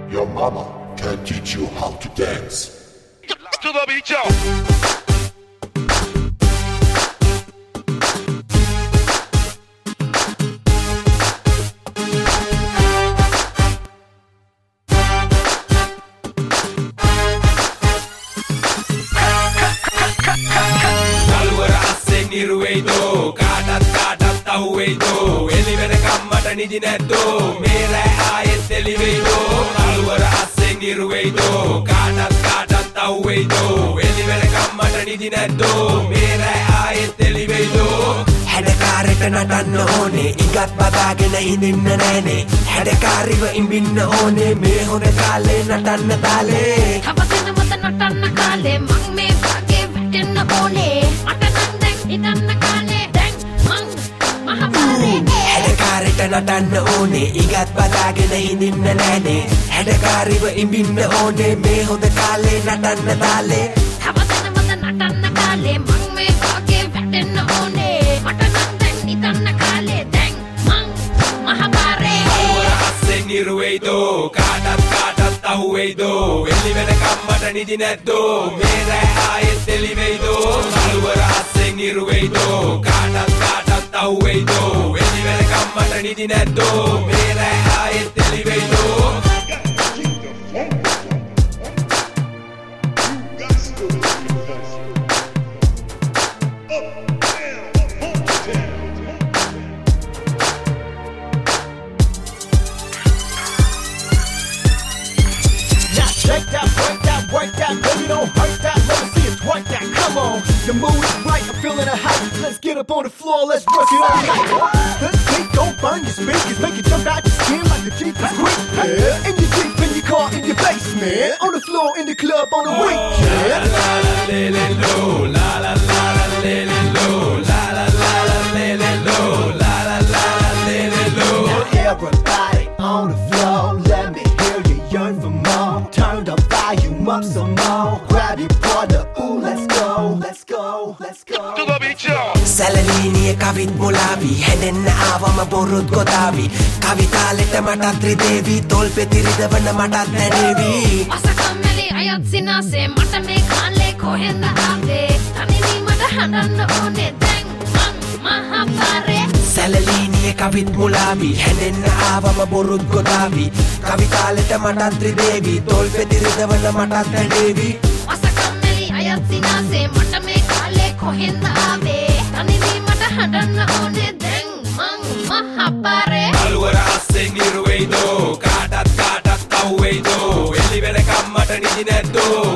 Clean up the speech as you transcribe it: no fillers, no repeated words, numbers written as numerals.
Your mama can't teach you how to dance. To the beat, yo. නිරුවේදෝ කාටත් අහුවේදෝ එලිවෙන කම්මට නිදි නැද්දෝ මේ රෑ ආයෙත් එළිවේදෝ අලුවර අස්සෙන් නිරුවේදෝ කාටත් අහුවේදෝ එලිවෙන කම්මට නිදි නැද්දෝ මේ රෑ ආයෙත් එළිවේදෝ හැඩකාරට නටන්න ඕනේ ඉගත් බදාගෙන ඉඳින්න නෑනේ හැඩකාරිව ඉඹින්න ඕනේ මේ හොඳ කාලේ නටන්න තාලේ කපතන මත නටන්න කාලේ මං මේ වාගේ වැටෙන්න ඕනේ ඉතන්න කාලේ දැන් මං මහපාරේ හැඩකාරට නටන්න ඕනේ ඉගත් බදාගෙන ඉඳින්න නෑනේ හැඩකාරිව ඉඹින්න ඕනේ මේ හොඳ කාලේ නටන්න තාලේ කවදන මත නටන්න කාලේ මං මේ වාගේ වැටෙන්න ඕනේ මට නම් දැන් ඉතන්න කාලේ දැන් මං මහපාරේ අලුවර අස්සෙන් නිරුවේදෝ කාටත් අහුවේදෝ එළි වෙන කම්මට නිදි නැද්දෝ මේ රෑ ආයෙත් එළිවේදෝ අලුවර අස්සෙන් නිරුවේදෝ කාටත් අහුවේදෝ එළි වෙන කම්මට නිදි නැද්දෝ මේ රෑ ආයෙත් එළිවේදෝ Work that, baby, don't hurt that. Let me see it twerk that. Come on, the mood is right. I'm feeling a hype. Let's get up on the floor. Let's work it all night. This beat don't burn your speakers, make it jump out your skin like the Jeep is quick. Yeah. In your Jeep, in your car, in your basement, on the floor, in the club, on the weekend. La la la la la la la la la la. Now everybody on the floor, let me hear you yearn for more. Turn the volume up some more. Grab your partner, ooh, let's go, let's go, let's go. To the beat, yo. සැලලීනිය කවිත් මුලාවි හැදෙන්න ආවම බොරුත් ගොතාවි කවිතාලෙට මටත් ත්‍රිදේවි තොල් පෙතිරිදවන මටත් දැනේවි අසකම්මැලි අයත් සිනාසේ මට මේ කාලේ කොහෙන්ද ආවේ තනිවීමට හඬන්න ඕනේ දැන් මං මහපාරේ සැලලීනිය කවිත් මුලාවි හැදෙන්න ආවම බොරුත් ගොතාවි කවිතාලෙට මටත් ත්‍රිදේවි තොල් පෙතිරිදවන මටත් දැනේවි අසකම්මැලි අයත් සිනාසේ මට මේ කාලේ කොහෙන්ද ආවේ තනිවීමට හඬන්න ඕනේ දැන් මං මහපාරේ අලුවර අස්සෙන් නිරුවේදෝ කාටත් අහුවේදෝ එළි වෙන කම්මට නිදි නැද්දෝ